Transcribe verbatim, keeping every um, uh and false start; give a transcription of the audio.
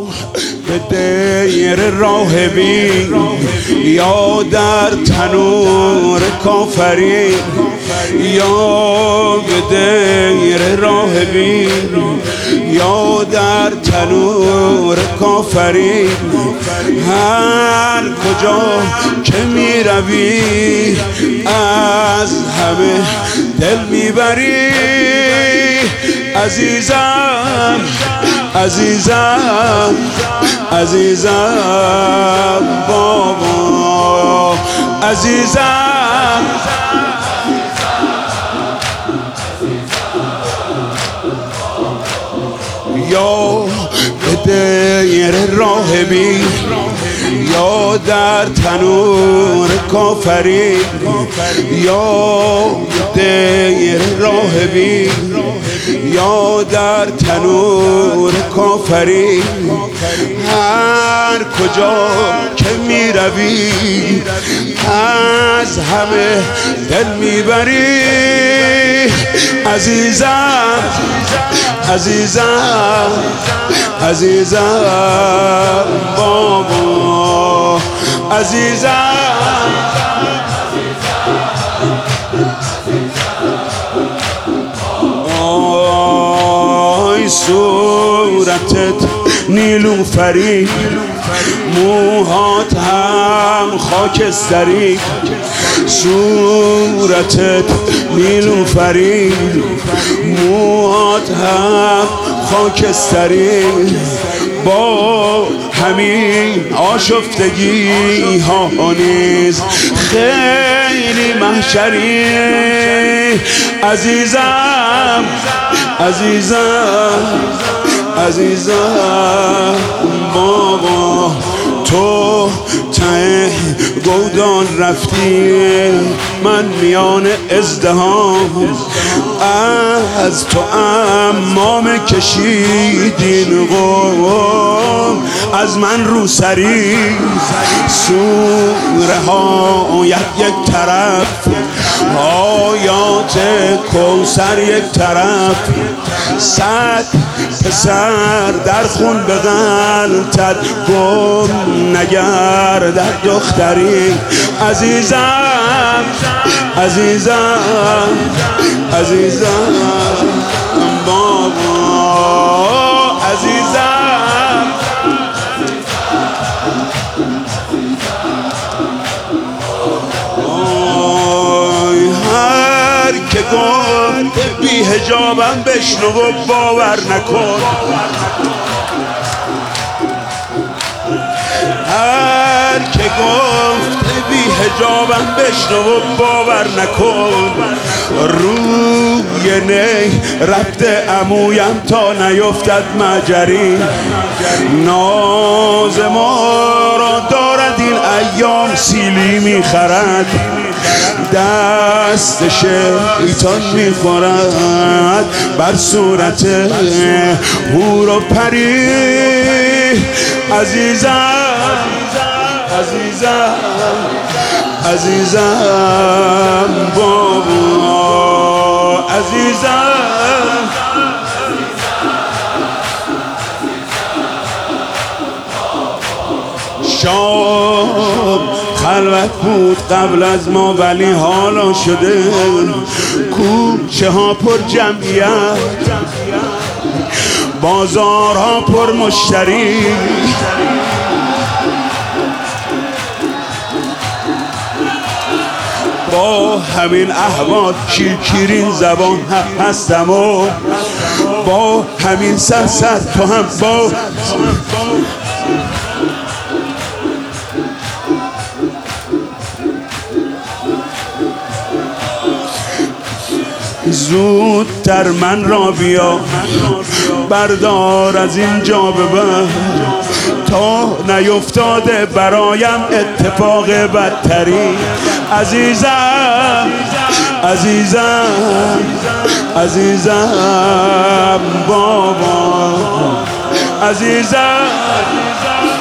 به دیر راهبی یا در تنور کافری، یا به دیر راهبی یا در تنور کافری. هر کجا که می روی از همه دل می بری. عزیزم عزیزم عزیزم بابا عزیزم. یا به دیر راهبی یا در تنور کافری، یا دیر راهبی یا در تنور کافری. هر کجا که می روی از همه دل می بری. عزیزم عزیزم عزیزم بابا عزیزم. آی صورتت نیلوفری، موهات هم خاکستری. صورتت نیلوفری، موهات هم خاکستری. با همین آشفتگی ها نیز خیلی محشری. عزیزم عزیزم عزیزم بابا تو ته گودان رفتی، من میان ازدهام از تو امام کشیدین قوم. از من رو سری سوره ها یک یک طرف، آیات کوثر یک طرف. صد پسر در خون به غلطت گم نگردد دختری. عزیزم عزیزم عزیزم بابا عزیزم. آی هر که گفت بی حجابم بشنو و باور نکن. هر که گفت بی حجابم بشنو و باور نکن. روی نی رفته عمویم تا نیفتد مجری. ناز ما را دارد این ایام سیلی میخرد، دست شیطان میخورد بر صورت حور و پری. عزیزم عزیزم عزیزم بابا عزیزم. شام خلوت بود قبل از ما ولی حالا شده کوچه ها پر جمعیت، بازارها پر مشتری. با همین احوال کیرکیرین زبان هستم و با همین سرسر تو هم با زودتر من را بیا بردار از اینجا ببر تا نیفتاده برایم اتفاق بدتری. عزیزم عزیزم عزیزم بابا عزیزم